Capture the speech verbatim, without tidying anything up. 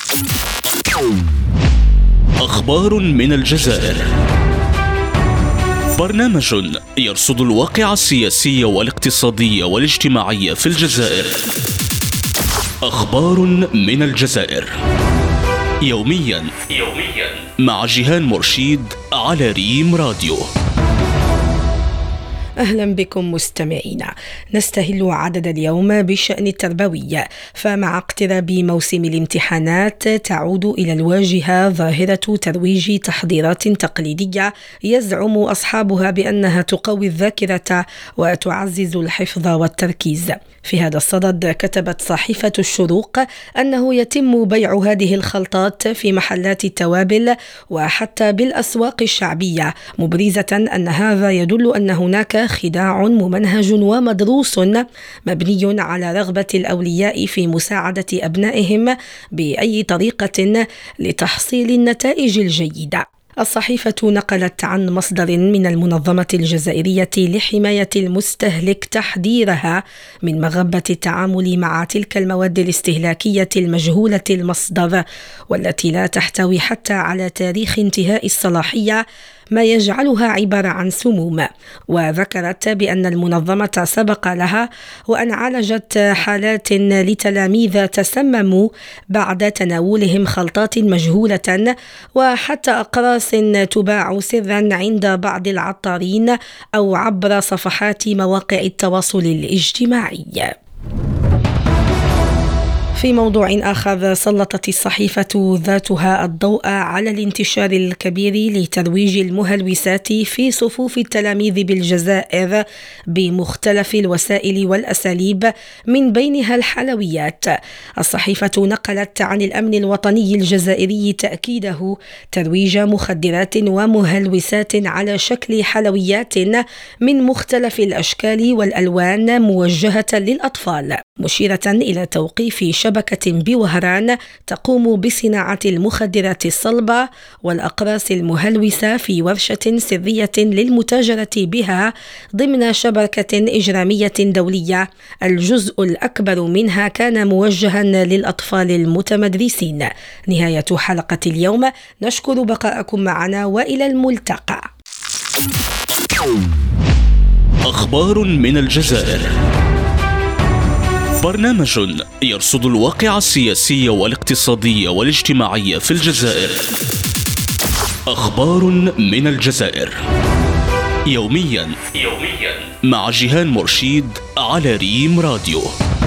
أخبار من الجزائر، برنامج يرصد الواقع السياسي والاقتصادي والاجتماعي في الجزائر. أخبار من الجزائر يوميا يوميا مع جيهان مرشيد على ريم راديو. أهلا بكم مستمعينا. نستهل عدد اليوم بالشأن التربوي، فمع اقتراب موسم الامتحانات تعود إلى الواجهة ظاهرة ترويج تحضيرات تقليدية يزعم أصحابها بأنها تقوي الذاكرة وتعزز الحفظ والتركيز. في هذا الصدد كتبت صحيفة الشروق أنه يتم بيع هذه الخلطات في محلات التوابل وحتى بالأسواق الشعبية، مبرزة أن هذا يدل أن هناك خداع ممنهج ومدروس مبني على رغبة الأولياء في مساعدة أبنائهم بأي طريقة لتحصيل النتائج الجيدة. الصحيفة نقلت عن مصدر من المنظمة الجزائرية لحماية المستهلك تحذيرها من مغبة التعامل مع تلك المواد الاستهلاكية المجهولة المصدر والتي لا تحتوي حتى على تاريخ انتهاء الصلاحية، ما يجعلها عبارة عن سموم. وذكرت بأن المنظمة سبق لها وأن عالجت حالات لتلاميذ تسمموا بعد تناولهم خلطات مجهولة وحتى أقراص تباع سرا عند بعض العطارين أو عبر صفحات مواقع التواصل الاجتماعي. في موضوع آخر، سلطت الصحيفة ذاتها الضوء على الانتشار الكبير لترويج المهلوسات في صفوف التلاميذ بالجزائر بمختلف الوسائل والأساليب، من بينها الحلويات. الصحيفة نقلت عن الأمن الوطني الجزائري تأكيده ترويج مخدرات ومهلوسات على شكل حلويات من مختلف الأشكال والألوان موجهة للأطفال، مشيرة إلى توقيف شبكة بوهران تقوم بصناعة المخدرات الصلبة والأقراص المهلوسة في ورشة سرية للمتاجرة بها ضمن شبكة إجرامية دولية، الجزء الأكبر منها كان موجها للأطفال المتمدرسين. نهاية حلقة اليوم، نشكر بقاءكم معنا وإلى الملتقى. أخبار من الجزائر، برنامج يرصد الواقع السياسي والاقتصادي والاجتماعي في الجزائر. أخبار من الجزائر يوميا يوميا مع جيهان مرشيد على ريم راديو.